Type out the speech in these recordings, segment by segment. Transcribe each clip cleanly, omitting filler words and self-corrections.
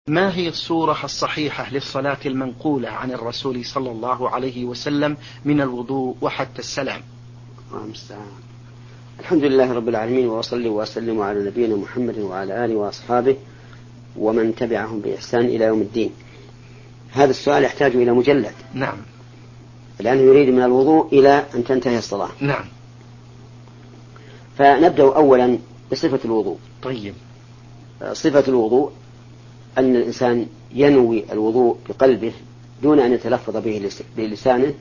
ما هي الصورة الصحيحة للصلاة المنقولة عن الرسول صلى الله عليه وسلم من الوضوء وحتى السلام؟ الحمد لله رب العالمين، وأصلي وأسلم على نبينا محمد وعلى آله وأصحابه ومن تبعهم بإحسان إلى يوم الدين. هذا السؤال يحتاج إلى مجلد. نعم. لأنه يريد من الوضوء إلى أن تنتهي الصلاة. نعم. فنبدأ أولا بصفة الوضوء. طيب. صفة الوضوء أن الإنسان ينوي الوضوء بقلبه دون أن يتلفظ به بلسانه،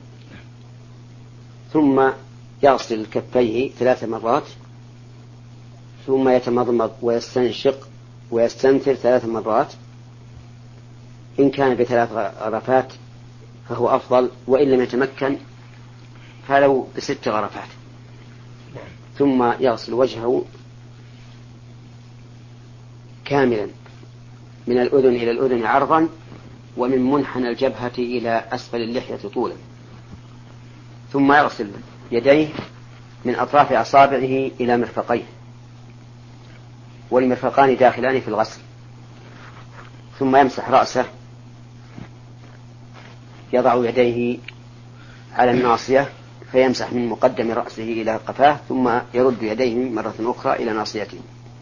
ثم يغسل كفيه 3 مرات، ثم يتمضمض ويستنشق ويستنثر 3 مرات. إن كان ب3 غرفات فهو أفضل، وإن لم يتمكن فلو ب6 غرفات. ثم يغسل وجهه كاملا من الأذن إلى الأذن عرضا، ومن منحنى الجبهة إلى أسفل اللحية طولا. ثم يغسل يديه من أطراف أصابعه إلى مرفقيه، والمرفقان داخلان في الغسل. ثم يمسح رأسه، يضع يديه على الناصية فيمسح من مقدم رأسه إلى قفاه، ثم يرد يديه مرة أخرى إلى ناصيته.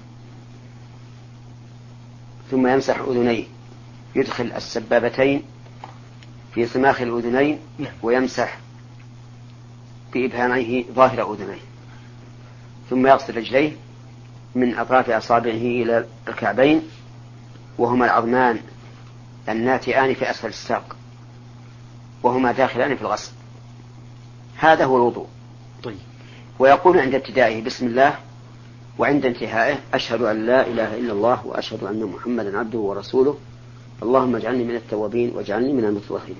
ثم يمسح أذنيه، يدخل السبابتين في صماخ الأذنين ويمسح بإبهاميه ظاهر أذنيه. ثم يغسل رجليه من أطراف أصابعه إلى الكعبين، وهما العظمان الناتئان في أسفل الساق، وهما داخلان في الغسل. هذا هو الوضوء. طيب. ويقول عند ابتدائه بسم الله، وعند انتهائه أشهد أن لا إله إلا الله وأشهد أن محمدا عبده ورسوله، اللهم اجعلني من التوابين واجعلني من المتطهرين.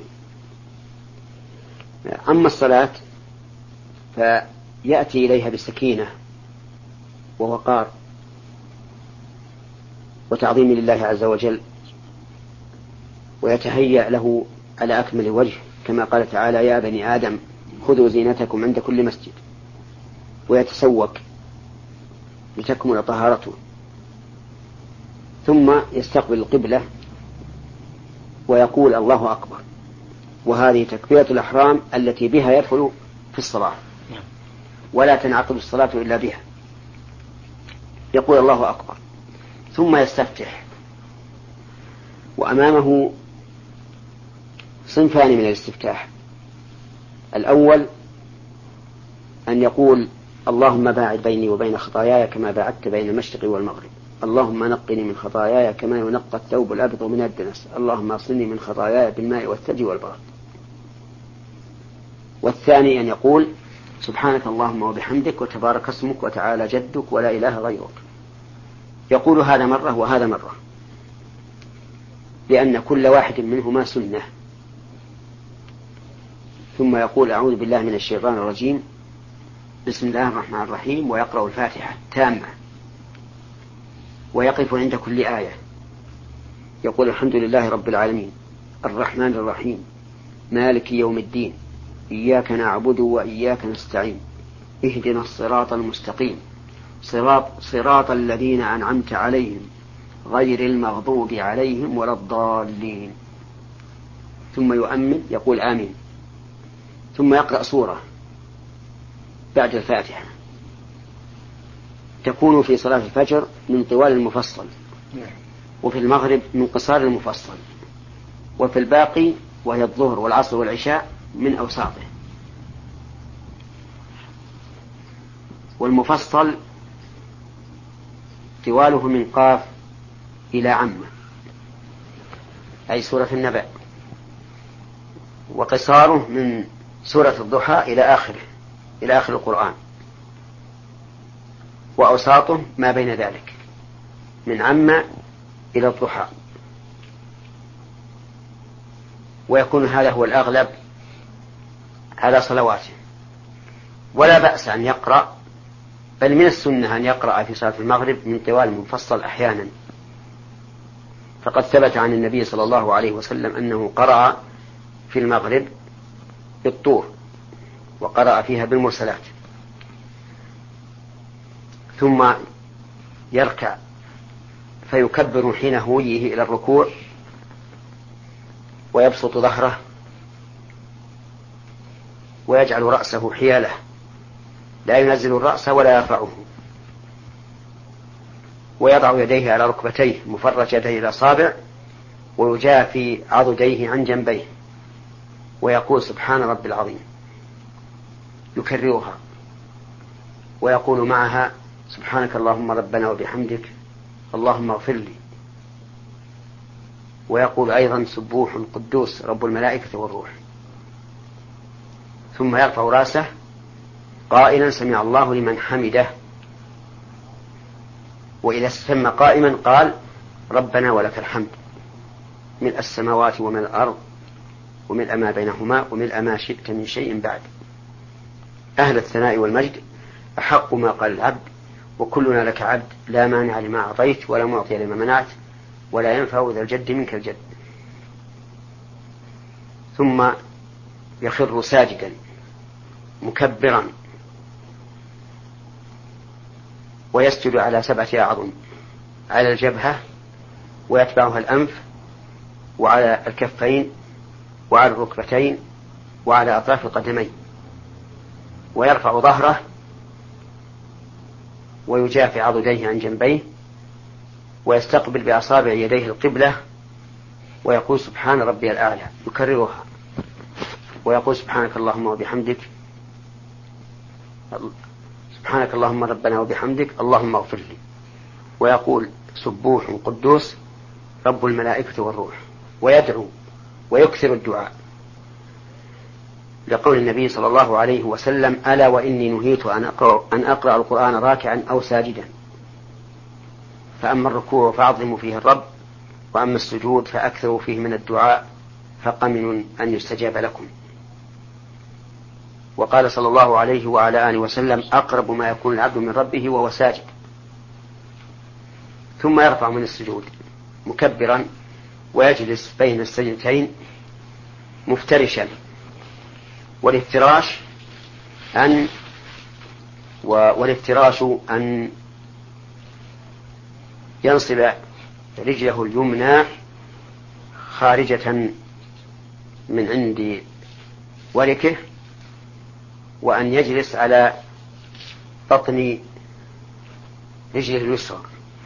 أما الصلاة فيأتي إليها بسكينة ووقار وتعظيم لله عز وجل، ويتهيأ له على أكمل وجه، كما قال تعالى يا بني آدم خذوا زينتكم عند كل مسجد، ويتسوق لتكمل طهارته. ثم يستقبل القبلة ويقول الله أكبر، وهذه تكبيرة الإحرام التي بها يدخل في الصلاة، ولا تنعقد الصلاة إلا بها. يقول الله أكبر ثم يستفتح، وأمامه صنفان من الاستفتاح. الأول أن يقول اللهم باعد بيني وبين خطاياي كما باعدت بين المشرق والمغرب، اللهم نقني من خطاياي كما ينقى الثوب الأبيض من الدنس، اللهم اغسلني من خطاياي بالماء والثلج والبرد. والثاني أن يقول سبحانك اللهم وبحمدك وتبارك اسمك وتعالى جدك ولا إله غيرك. يقول هذا مرة وهذا مرة، لأن كل واحد منهما سنة. ثم يقول أعوذ بالله من الشيطان الرجيم، بسم الله الرحمن الرحيم، ويقرأ الفاتحة تامة، ويقف عند كل آية يقول الحمد لله رب العالمين الرحمن الرحيم مالك يوم الدين إياك نعبد وإياك نستعين اهدنا الصراط المستقيم صراط الذين أنعمت عليهم غير المغضوب عليهم ولا الضالين. ثم يؤمن يقول آمين، ثم يقرأ سورة بعد الفاتحة تكون في صلاة الفجر من طوال المفصل، وفي المغرب من قصار المفصل، وفي الباقي وهي الظهر والعصر والعشاء من أوساطه. والمفصل طواله من قاف إلى عمة أي سورة النبأ، وقصاره من سورة الضحى إلى آخر القرآن، وأوساطه ما بين ذلك من عمة إلى الضحى. ويكون هذا هو الأغلب على صلواته. ولا بأس أن يقرأ، بل من السنة أن يقرأ في صلاة المغرب من طوال المفصل أحيانا، فقد ثبت عن النبي صلى الله عليه وسلم أنه قرأ في المغرب بالطور وقرأ فيها بالمرسلات. ثم يركع فيكبر حين هويه إلى الركوع ويبسط ظهره ويجعل رأسه حياله، لا ينزل الرأس ولا يرفعه، ويضع يديه على ركبتيه مفرج يديه الأصابع، ويجافي عضديه عن جنبيه، ويقول سبحان رب العظيم، يكررها، ويقول معها سبحانك اللهم ربنا وبحمدك اللهم اغفر لي، ويقول أيضا سبوح قدوس رب الملائكة والروح. ثم يرفع رأسه قائلا سمع الله لمن حمده، وإذا استتم قائما قال ربنا ولك الحمد ملء السماوات وملء الأرض وملء ما بينهما وملء ما شئت من شيء بعد. أهل الثناء والمجد أحق ما قال العبد، وكلنا لك عبد، لا مانع لما أعطيت ولا معطي لما منعت ولا ينفع ذا الجد منك الجد. ثم يخر ساجدا مكبرا، ويسجد على 7 أعظم، على الجبهة ويتبعها الأنف، وعلى الكفين، وعلى الركبتين، وعلى أطراف القدمين، ويرفع ظهره ويجافي عضديه عن جنبيه، ويستقبل بأصابع يديه القبلة، ويقول سبحان ربي الأعلى، يكررها، ويقول سبحانك اللهم وبحمدك سبحانك اللهم ربنا وبحمدك اللهم اغفر لي، ويقول سبوح قدوس رب الملائكة والروح، ويدعو ويكثر الدعاء، لقول النبي صلى الله عليه وسلم ألا وإني نهيت أن أقرأ القرآن راكعا أو ساجدا، فأما الركوع فأعظموا فيه الرب، وأما السجود فأكثروا فيه من الدعاء، فقمن أن يستجاب لكم. وقال صلى الله عليه وعلى آله وسلم أقرب ما يكون العبد من ربه وهو ساجد. ثم يرفع من السجود مكبرا، ويجلس بين السجدتين مفترشا، والافتراش أن ينصب رجله اليمنى خارجة من عند وركه، وأن يجلس على بطن رجله اليسرى،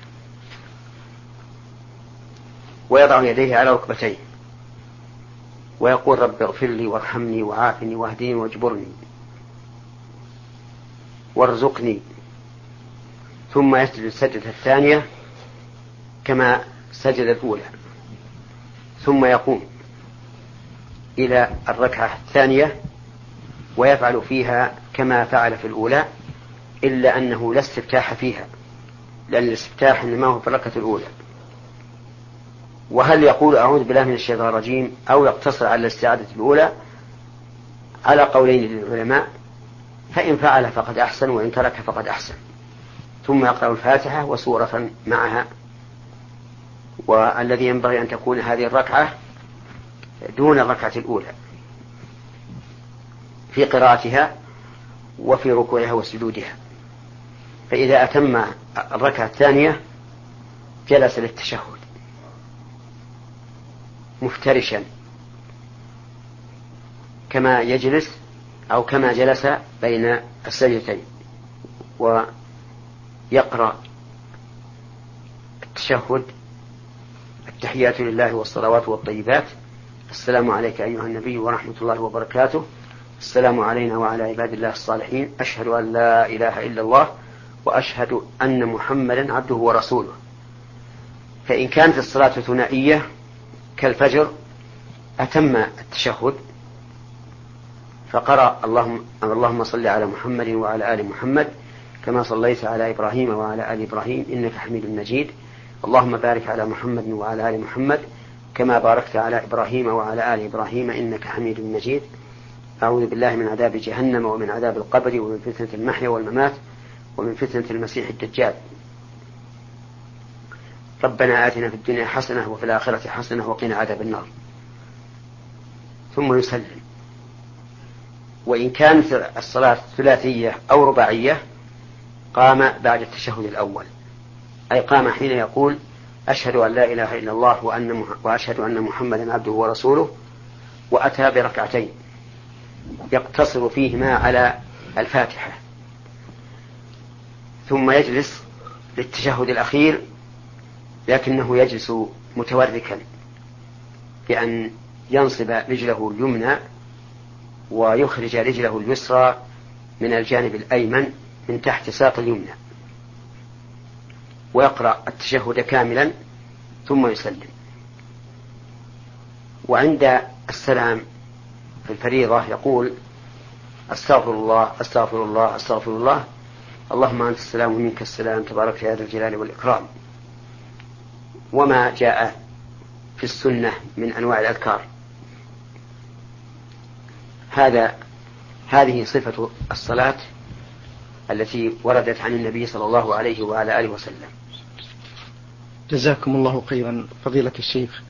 ويضع يديه على ركبتيه، ويقول رب اغفر لي وارحمني وعافني واهدني واجبرني وارزقني. ثم يسجد السجدة الثانية كما سجد الأولى، ثم يقوم إلى الركعة الثانية ويفعل فيها كما فعل في الأولى، إلا أنه لا استفتاح فيها، لأن الاستفتاح إنما هو في الركعة الأولى. وهل يقول أعوذ بالله من الشيطان الرجيم أو يقتصر على الاستعاذة الأولى؟ على قولين للعلماء، فإن فعل فقد أحسن، وإن ترك فقد أحسن. ثم يقرأ الفاتحة وسورة معها. والذي ينبغي أن تكون هذه الركعة دون الركعة الأولى في قراءتها وفي ركوعها وسجودها. فإذا أتم الركعة الثانية جلس للتشهد مفترشا كما يجلس أو كما جلس بين السجدتين، ويقرأ التشهد التحيات لله والصلوات والطيبات، السلام عليك أيها النبي ورحمة الله وبركاته، السلام علينا وعلى عباد الله الصالحين، أشهد أن لا إله إلا الله وأشهد أن محمدا عبده ورسوله. فإن كانت الصلاة ثنائية كالفجر أتم التشهد فقرأ اللهم صل على محمد وعلى آل محمد كما صليت على إبراهيم وعلى آل إبراهيم إنك حميد مجيد، اللهم بارك على محمد وعلى آل محمد كما باركت على إبراهيم وعلى آل إبراهيم إنك حميد مجيد، أعوذ بالله من عذاب جهنم ومن عذاب القبر ومن فتنة المحيا والممات ومن فتنة المسيح الدجال، ربنا آتنا في الدنيا حسنة وفي الآخرة حسنة وقنا عذاب النار. ثم يسلم. وإن كانت الصلاة ثلاثية أو رباعية قام بعد التشهد الأول، أي قام حين يقول أشهد أن لا إله إلا الله وأشهد أن محمدا عبده ورسوله، وأتى بركعتين يقتصر فيهما على الفاتحة، ثم يجلس للتشهد الأخير، لكنه يجلس متوركا بأن ينصب رجله اليمنى ويخرج رجله اليسرى من الجانب الأيمن من تحت ساق اليمنى، ويقرأ التشهد كاملا ثم يسلم. وعند السلام في الفريضة يقول: أستغفر الله أستغفر الله أستغفر الله، اللهم أنت السلام ومنك السلام تبارك يا ذا الجلال والإكرام. وما جاء في السنة من أنواع الأذكار. هذه صفة الصلاة التي وردت عن النبي صلى الله عليه وعلى آله وسلم. جزاكم الله خيرا فضيلة الشيخ.